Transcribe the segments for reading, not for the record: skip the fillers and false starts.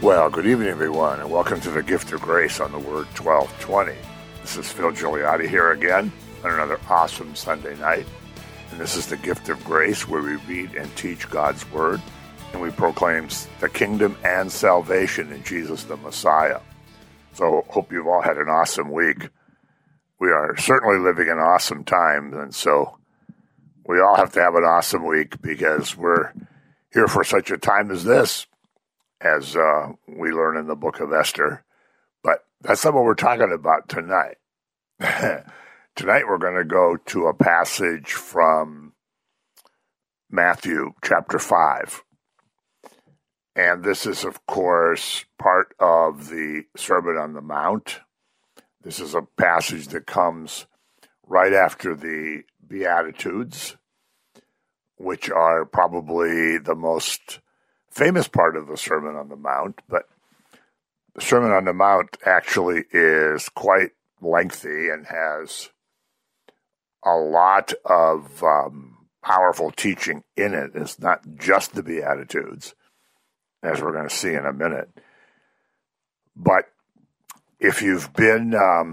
Well, good evening, everyone, and welcome to the Gift of Grace on the Word 1220. This is Phil Gigliotti here again on another awesome Sunday night. And this is the Gift of Grace, where we read and teach God's Word, and we proclaim the kingdom and salvation in Jesus the Messiah. So hope you've all had an awesome week. We are certainly living in awesome times, and so we all have to have an awesome week because we're here for such a time as this, as we learn in the book of Esther. But that's not what we're talking about tonight. Tonight we're going to go to a passage from Matthew chapter 5. And this is, of course, part of the Sermon on the Mount. This is a passage that comes right after the Beatitudes, which are probably the most famous part of the Sermon on the Mount. But the Sermon on the Mount actually is quite lengthy and has a lot of powerful teaching in it. It's not just the Beatitudes, as we're going to see in a minute. But if you've been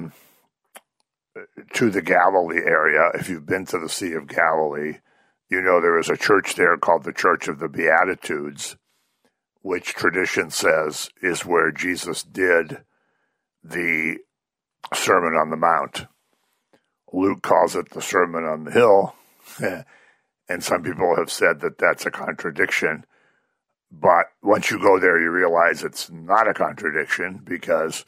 to the Galilee area, if you've been to the Sea of Galilee, you know there is a church there called the Church of the Beatitudes, which tradition says is where Jesus did the Sermon on the Mount. Luke calls it the Sermon on the Hill, and some people have said that that's a contradiction. But once you go there, you realize it's not a contradiction, because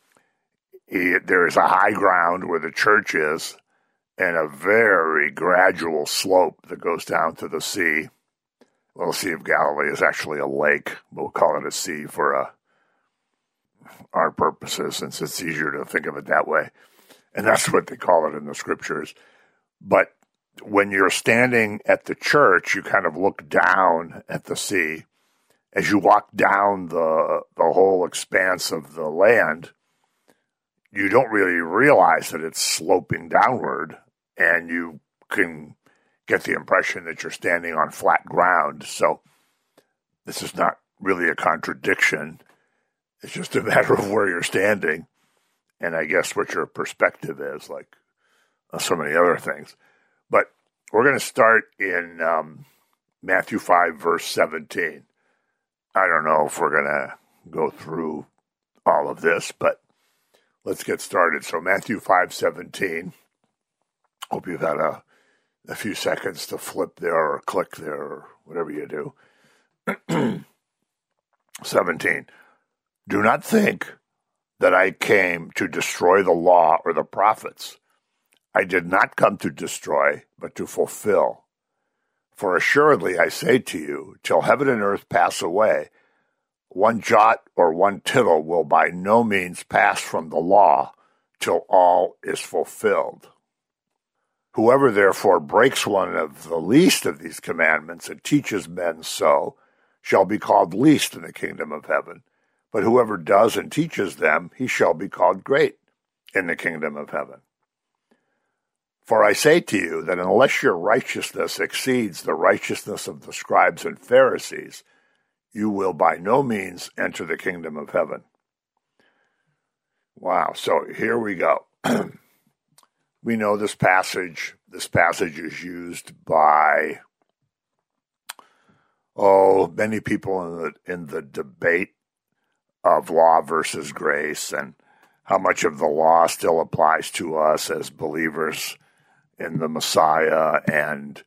there is a high ground where the church is and a very gradual slope that goes down to the sea. Well, the Sea of Galilee is actually a lake. We'll call it a sea for our purposes, since it's easier to think of it that way. And that's what they call it in the scriptures. But when you're standing at the church, you kind of look down at the sea. As you walk down the whole expanse of the land, you don't really realize that it's sloping downward, and you can get the impression that you're standing on flat ground. So this is not really a contradiction. It's just a matter of where you're standing, and I guess what your perspective is, like so many other things. But we're going to start in Matthew 5, verse 17. I don't know if we're going to go through all of this, but let's get started. So Matthew 5:17. Hope you've had a few seconds to flip there or click there or whatever you do. 17. Do not think that I came to destroy the law or the prophets. I did not come to destroy, but to fulfill. For assuredly I say to you, till heaven and earth pass away, one jot or one tittle will by no means pass from the law till all is fulfilled. Whoever therefore breaks one of the least of these commandments and teaches men so shall be called least in the kingdom of heaven. But whoever does and teaches them, he shall be called great in the kingdom of heaven. For I say to you that unless your righteousness exceeds the righteousness of the scribes and Pharisees, you will by no means enter the kingdom of heaven. Wow, so here we go. We know this passage. This passage is used by many people in the debate of law versus grace, and how much of the law still applies to us as believers in the Messiah. And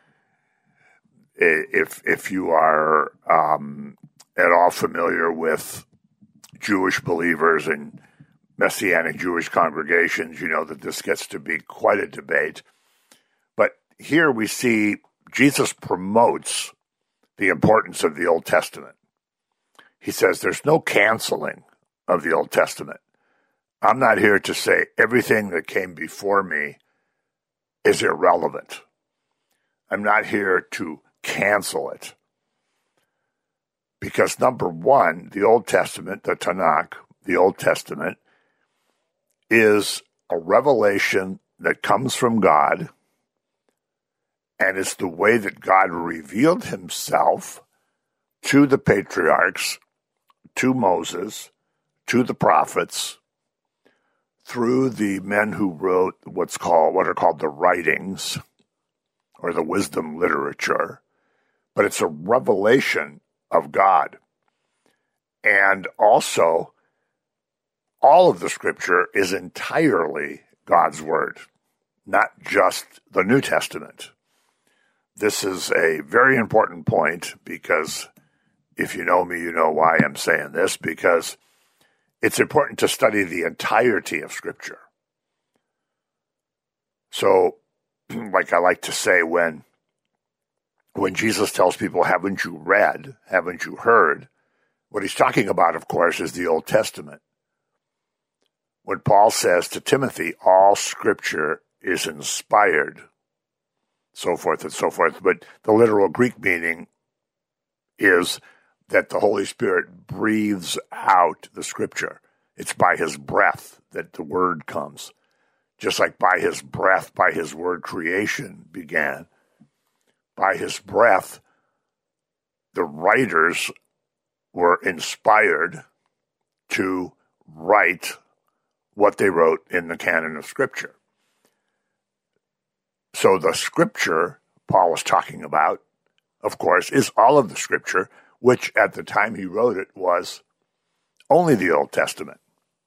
if you are at all familiar with Jewish believers and Messianic Jewish congregations, you know that this gets to be quite a debate. But here we see Jesus promotes the importance of the Old Testament. He says there's no canceling of the Old Testament. I'm not here to say everything that came before me is irrelevant. I'm not here to cancel it. Because number one, the Old Testament, the Tanakh, the Old Testament, is a revelation that comes from God, and it's the way that God revealed himself to the patriarchs to Moses, to the prophets, through the men who wrote what are called the writings, or the wisdom literature, but it's a revelation of God. And also, all of the scripture is entirely God's word, not just the New Testament. This is a very important point, because if you know me, you know why I'm saying this, because it's important to study the entirety of scripture. So, like I like to say, when Jesus tells people, haven't you read, haven't you heard, what he's talking about, of course, is the Old Testament. When Paul says to Timothy, all scripture is inspired, so forth and so forth, but the literal Greek meaning is that the Holy Spirit breathes out the scripture. It's by his breath that the word comes. Just like by his breath, by his word, creation began. By his breath, the writers were inspired to write what they wrote in the canon of Scripture. So the Scripture Paul is talking about, of course, is all of the Scripture, which at the time he wrote it was only the Old Testament.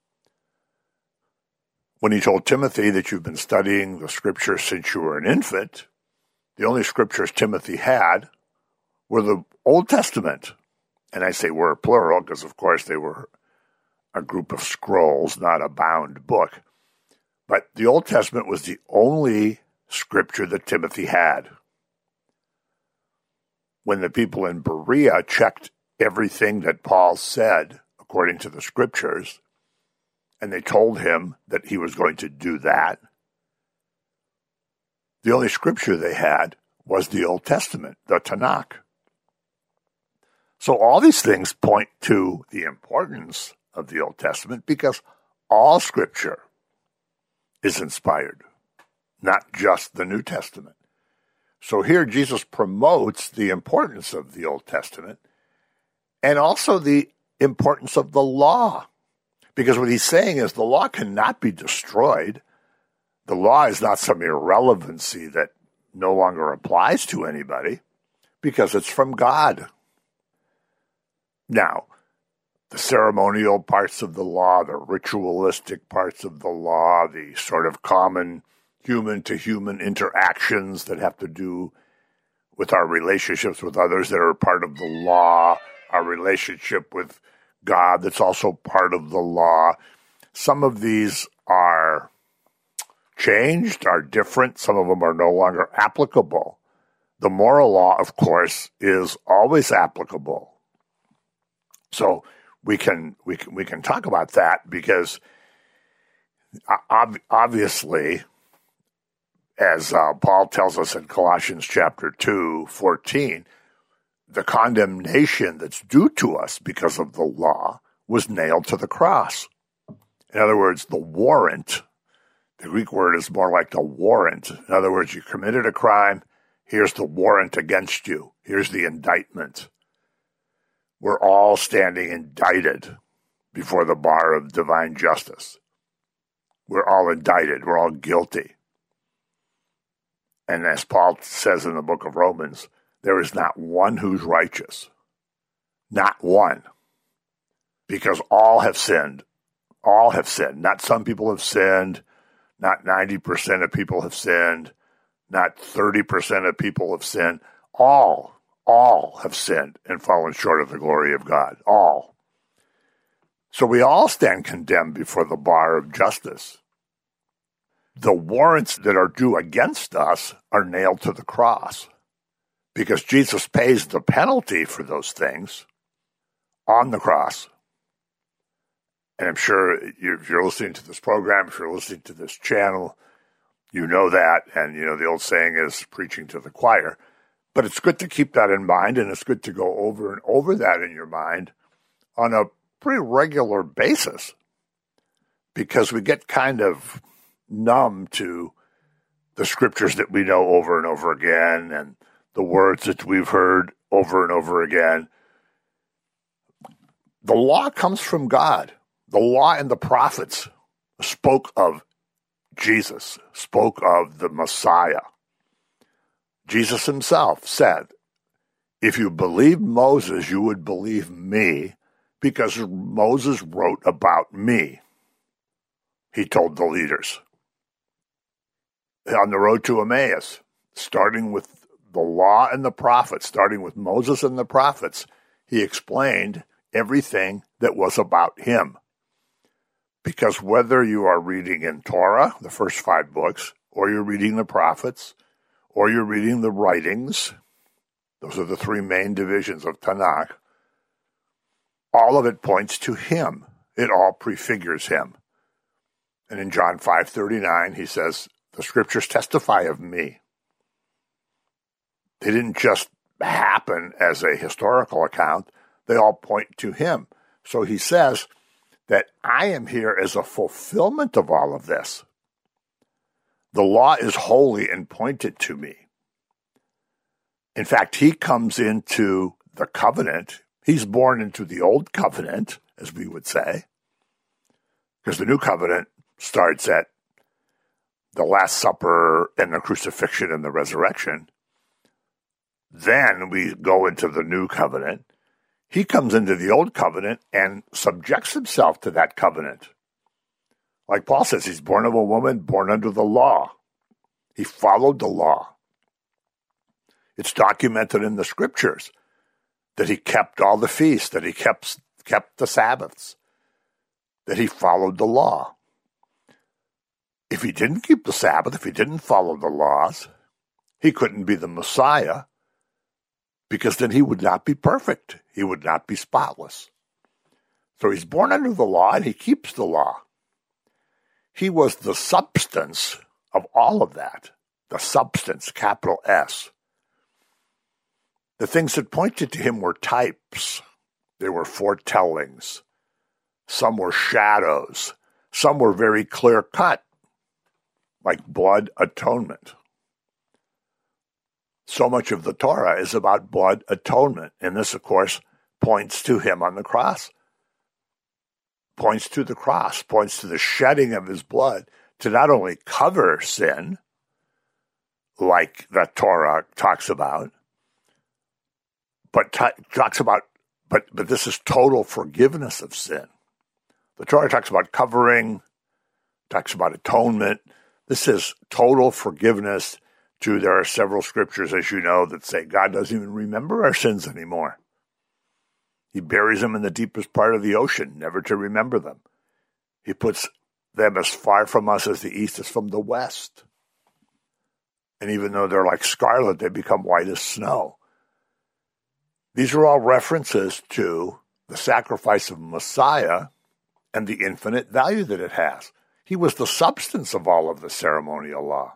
When he told Timothy that you've been studying the Scripture since you were an infant, the only Scriptures Timothy had were the Old Testament. And I say were plural because, of course, they were a group of scrolls, not a bound book. But the Old Testament was the only Scripture that Timothy had. When the people in Berea checked everything that Paul said according to the Scriptures, and they told him that he was going to do that, the only scripture they had was the Old Testament, the Tanakh. So all these things point to the importance of the Old Testament, because all scripture is inspired, not just the New Testament. So here Jesus promotes the importance of the Old Testament and also the importance of the law. Because what he's saying is the law cannot be destroyed. The law is not some irrelevancy that no longer applies to anybody, because it's from God. Now, the ceremonial parts of the law, the ritualistic parts of the law, the sort of common human-to-human interactions that have to do with our relationships with others that are part of the law, our relationship with God that's also part of the law. Some of these are changed, are different. Some of them are no longer applicable. The moral law, of course, is always applicable. So we can talk about that, because obviously, as Paul tells us in Colossians chapter 2:14, the condemnation that's due to us because of the law was nailed to the cross. In other words, the warrant, the Greek word is more like the warrant. In other words, you committed a crime, here's the warrant against you. Here's the indictment. We're all standing indicted before the bar of divine justice. We're all indicted. We're all guilty. And as Paul says in the book of Romans, there is not one who's righteous. Not one. Because all have sinned. All have sinned. Not some people have sinned. Not 90% of people have sinned. Not 30% of people have sinned. All have sinned and fallen short of the glory of God. All. So we all stand condemned before the bar of justice. The warrants that are due against us are nailed to the cross, because Jesus pays the penalty for those things on the cross. And I'm sure if you're listening to this program, if you're listening to this channel, you know that. And, you know, the old saying is preaching to the choir. But it's good to keep that in mind, and it's good to go over and over that in your mind on a pretty regular basis, because we get kind of numb to the scriptures that we know over and over again, and the words that we've heard over and over again. The law comes from God. The law and the prophets spoke of Jesus, spoke of the Messiah. Jesus himself said, if you believed Moses, you would believe me, because Moses wrote about me, he told the leaders. On the road to Emmaus, starting with the law and the prophets, starting with Moses and the prophets, he explained everything that was about him. Because whether you are reading in Torah, the first 5 books, or you're reading the prophets, or you're reading the writings, those are the 3 main divisions of Tanakh, all of it points to him. It all prefigures him. And in John 5:39, he says, the scriptures testify of me. They didn't just happen as a historical account. They all point to him. So he says that I am here as a fulfillment of all of this. The law is holy and pointed to me. In fact, he comes into the covenant. He's born into the old covenant, as we would say, because the new covenant starts at the Last Supper and the crucifixion and the resurrection. Then we go into the new covenant. He comes into the old covenant and subjects himself to that covenant. Like Paul says, he's born of a woman, born under the law. He followed the law. It's documented in the scriptures that he kept all the feasts, that he kept the Sabbaths, that he followed the law. If he didn't keep the Sabbath, if he didn't follow the laws, he couldn't be the Messiah, because then he would not be perfect. He would not be spotless. So he's born under the law and he keeps the law. He was the substance of all of that. The substance, capital S. The things that pointed to him were types. They were foretellings. Some were shadows. Some were very clear cut, like blood atonement. So much of the Torah is about blood atonement. And this, of course, points to him on the cross. Points to the cross, points to the shedding of his blood to not only cover sin, like the Torah talks about, but but this is total forgiveness of sin. The Torah talks about covering, talks about atonement. This is total forgiveness. There are several scriptures, as you know, that say God doesn't even remember our sins anymore. He buries them in the deepest part of the ocean, never to remember them. He puts them as far from us as the east is from the west. And even though they're like scarlet, they become white as snow. These are all references to the sacrifice of Messiah and the infinite value that it has. He was the substance of all of the ceremonial law.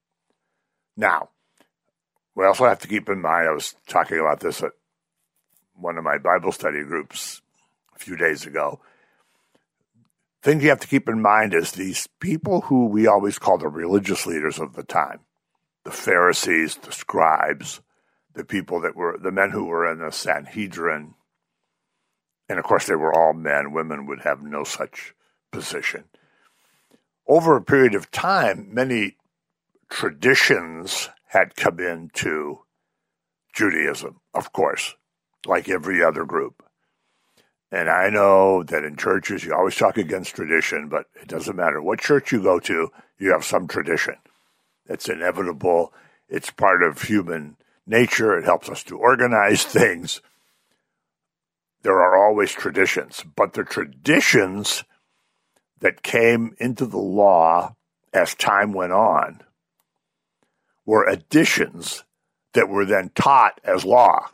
Now, we also have to keep in mind, I was talking about this at one of my Bible study groups a few days ago. Thing you have to keep in mind is these people who we always call the religious leaders of the time, the Pharisees, the scribes, the people that were, the men who were in the Sanhedrin, and of course they were all men, women would have no such position. Over a period of time, many traditions had come into Judaism, of course, like every other group. And I know that in churches you always talk against tradition, but it doesn't matter. What church you go to, you have some tradition. It's inevitable. It's part of human nature. It helps us to organize things. There are always traditions, but the traditions that came into the law as time went on were additions that were then taught as law.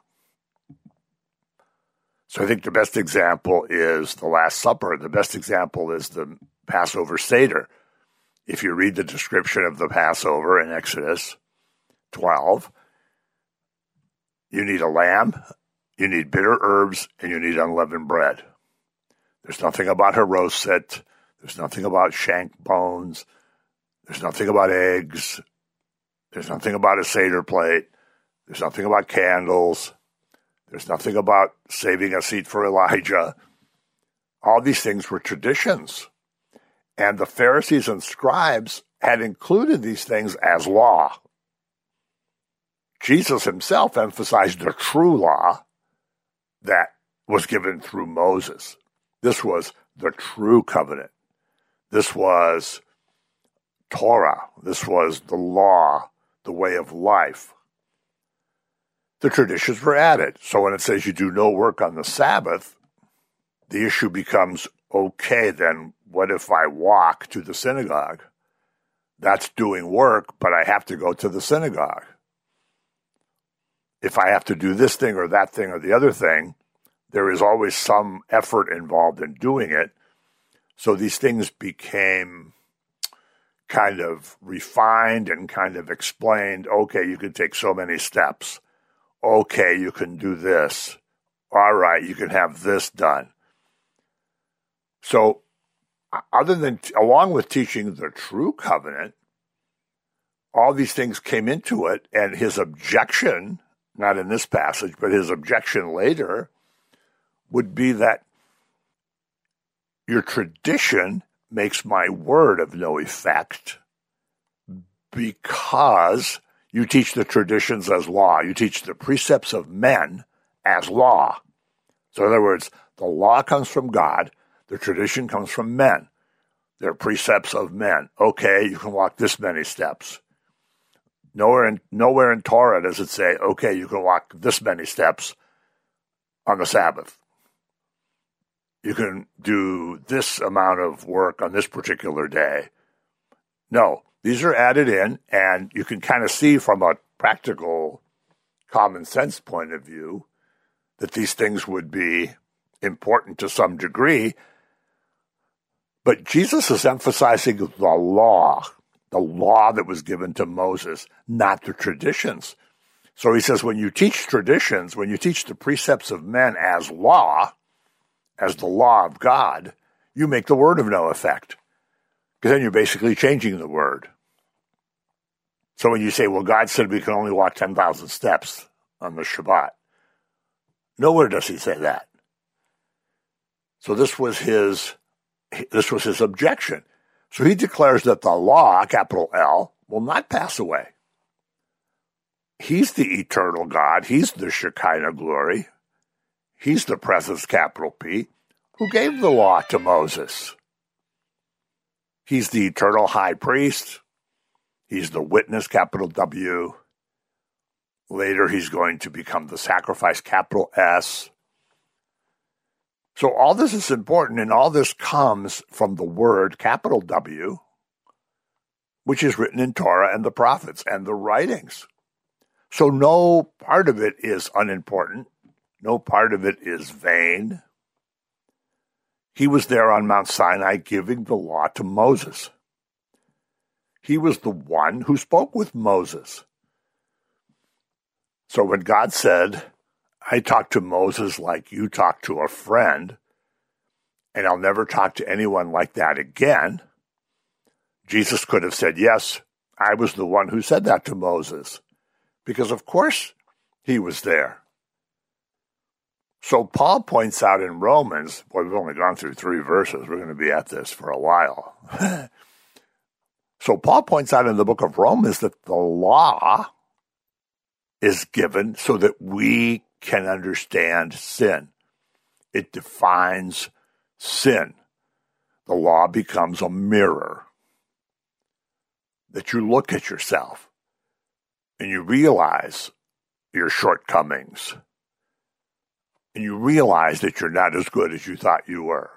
So I think the best example is the Last Supper. The best example is the Passover Seder. If you read the description of the Passover in Exodus 12, you need a lamb, you need bitter herbs, and you need unleavened bread. There's nothing about haroset. There's nothing about shank bones. There's nothing about eggs. There's nothing about a Seder plate. There's nothing about candles. There's nothing about saving a seat for Elijah. All these things were traditions. And the Pharisees and scribes had included these things as law. Jesus himself emphasized the true law that was given through Moses. This was the true covenant. This was Torah. This was the law, the way of life. The traditions were added. So when it says you do no work on the Sabbath, the issue becomes, okay, then what if I walk to the synagogue? That's doing work, but I have to go to the synagogue. If I have to do this thing or that thing or the other thing, there is always some effort involved in doing it. So these things became kind of refined and kind of explained. Okay, you can take so many steps. Okay, you can do this. All right, you can have this done. So along with teaching the true covenant, all these things came into it, and his objection, not in this passage, but his objection later would be that your tradition makes my word of no effect because you teach the traditions as law. You teach the precepts of men as law. So in other words, the law comes from God. The tradition comes from men. They're precepts of men. Okay, you can walk this many steps. Nowhere in Torah does it say, okay, you can walk this many steps on the Sabbath. You can do this amount of work on this particular day. No, these are added in, and you can kind of see from a practical, common sense point of view that these things would be important to some degree. But Jesus is emphasizing the law that was given to Moses, not the traditions. So he says when you teach traditions, when you teach the precepts of men as law, as the law of God, you make the word of no effect. Because then you're basically changing the word. So when you say, well, God said we can only walk 10,000 steps on the Shabbat, nowhere does he say that. So this was his objection. So he declares that the law, capital L, will not pass away. He's the eternal God. He's the Shekinah glory. He's the presence, capital P, who gave the law to Moses. He's the eternal high priest. He's the witness, capital W. Later, he's going to become the sacrifice, capital S. So all this is important, and all this comes from the word, capital W, which is written in Torah and the prophets and the writings. So no part of it is unimportant. No part of it is vain. He was there on Mount Sinai giving the law to Moses. He was the one who spoke with Moses. So when God said, I talk to Moses like you talk to a friend, and I'll never talk to anyone like that again, Jesus could have said, yes, I was the one who said that to Moses, because of course he was there. So Paul points out in Romans, boy, we've only gone through 3 verses. We're going to be at this for a while. So Paul points out in the book of Romans that the law is given so that we can understand sin. It defines sin. The law becomes a mirror that you look at yourself and you realize your shortcomings. And you realize that you're not as good as you thought you were.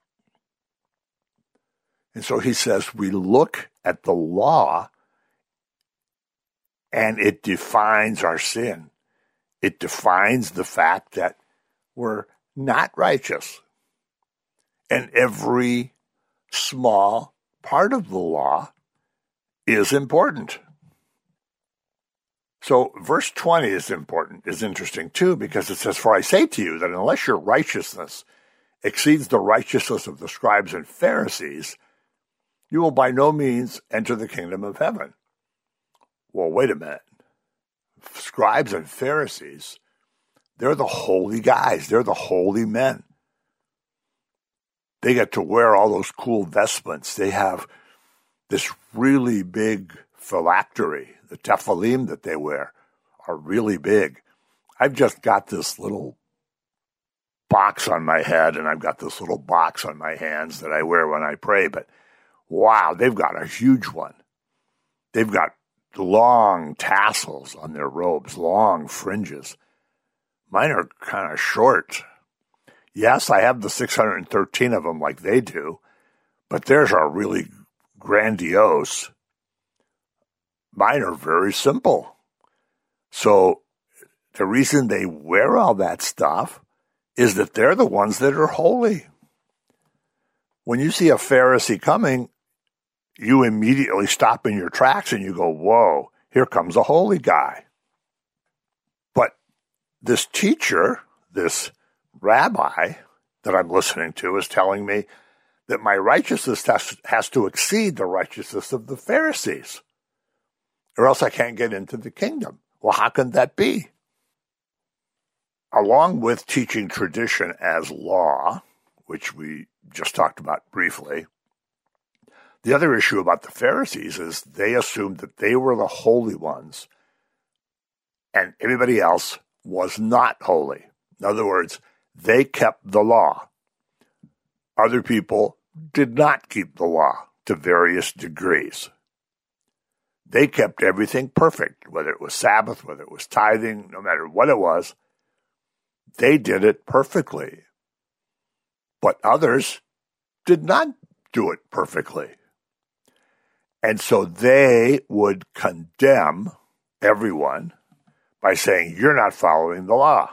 And so he says we look at the law and it defines our sin. It defines the fact that we're not righteous. And every small part of the law is important. So verse 20 is interesting too, because it says, for I say to you that unless your righteousness exceeds the righteousness of the scribes and Pharisees, you will by no means enter the kingdom of heaven. Well, wait a minute. Scribes and Pharisees, they're the holy guys. They're the holy men. They get to wear all those cool vestments. They have this really big phylactery. The tephilim that they wear are really big. I've just got this little box on my head, and I've got this little box on my hands that I wear when I pray. But wow, they've got a huge one. They've got long tassels on their robes, long fringes. Mine are kind of short. Yes, I have the 613 of them like they do, but theirs are really grandiose. Mine are very simple. So the reason they wear all that stuff is that they're the ones that are holy. When you see a Pharisee coming, you immediately stop in your tracks and you go, whoa, here comes a holy guy. But this teacher, this rabbi that I'm listening to is telling me that my righteousness has to exceed the righteousness of the Pharisees, or else I can't get into the kingdom. Well, how can that be? Along with teaching tradition as law, which we just talked about briefly, the other issue about the Pharisees is they assumed that they were the holy ones and everybody else was not holy. In other words, they kept the law. Other people did not keep the law to various degrees. They kept everything perfect, whether it was Sabbath, whether it was tithing, no matter what it was, they did it perfectly. But others did not do it perfectly. And so they would condemn everyone by saying, you're not following the law.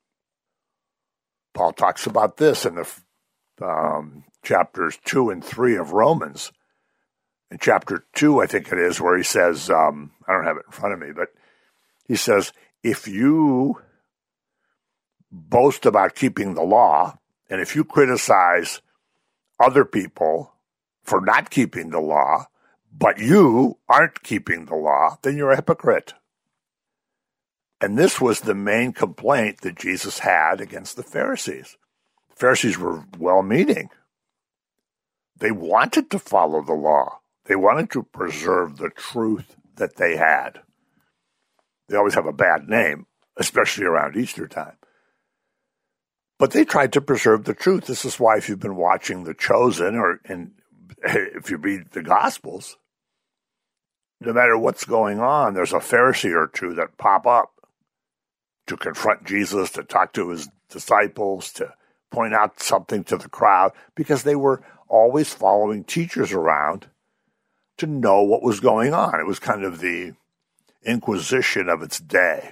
Paul talks about this in the chapters 2 and 3 of Romans. In chapter 2, I think it is, where he says, I don't have it in front of me, but he says, if you boast about keeping the law, and if you criticize other people for not keeping the law, but you aren't keeping the law, then you're a hypocrite. And this was the main complaint that Jesus had against the Pharisees. The Pharisees were well-meaning. They wanted to follow the law. They wanted to preserve the truth that they had. They always have a bad name, especially around Easter time. But they tried to preserve the truth. This is why if you've been watching The Chosen, and if you read the Gospels, no matter what's going on, there's a Pharisee or two that pop up to confront Jesus, to talk to his disciples, to point out something to the crowd, because they were always following teachers around to know what was going on. It was kind of the Inquisition of its day.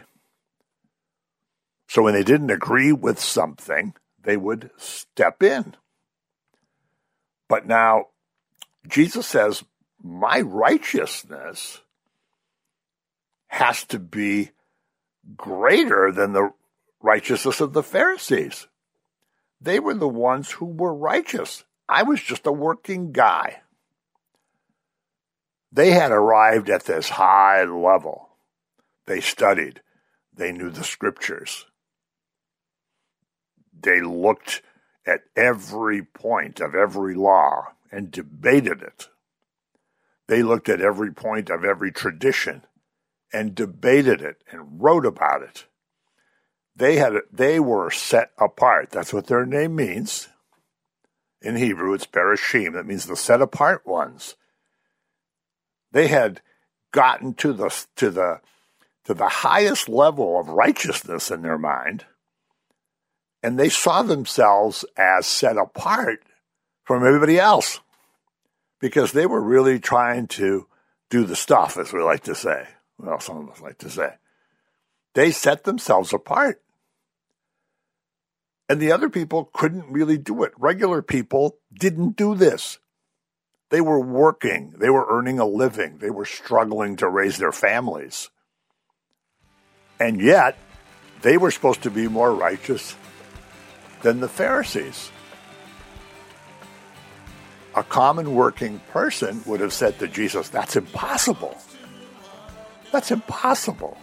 So when they didn't agree with something, they would step in. But now, Jesus says, my righteousness has to be greater than the righteousness of the Pharisees. They were the ones who were righteous. I was just a working guy. They had arrived at this high level. They studied. They knew the scriptures. They looked at every point of every law and debated it. They looked at every point of every tradition and debated it and wrote about it. They were set apart. That's what their name means. In Hebrew, it's Bereshim. That means the set apart ones. They had gotten to the highest level of righteousness in their mind, and they saw themselves as set apart from everybody else because they were really trying to do the stuff, as we like to say. Well, some of us like to say. They set themselves apart. And the other people couldn't really do it. Regular people didn't do this. They were working. They were earning a living. They were struggling to raise their families. And yet, they were supposed to be more righteous than the Pharisees. A common working person would have said to Jesus, that's impossible. That's impossible.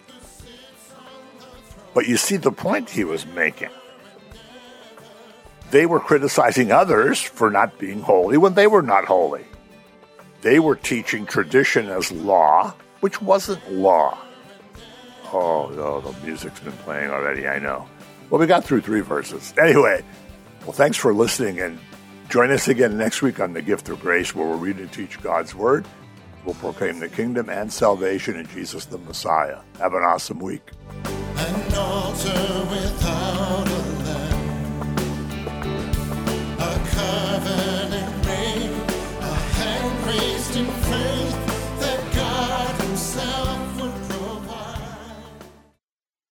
But you see the point he was making. they were criticizing others for not being holy when they were not holy. They were teaching tradition as law, which wasn't law. Oh, no, the music's been playing already, I know. Well, we got through 3 verses. Anyway, well, thanks for listening, and join us again next week on The Gift of Grace, where we'll read and teach God's Word. We'll proclaim the kingdom and salvation in Jesus the Messiah. Have an awesome week. An altar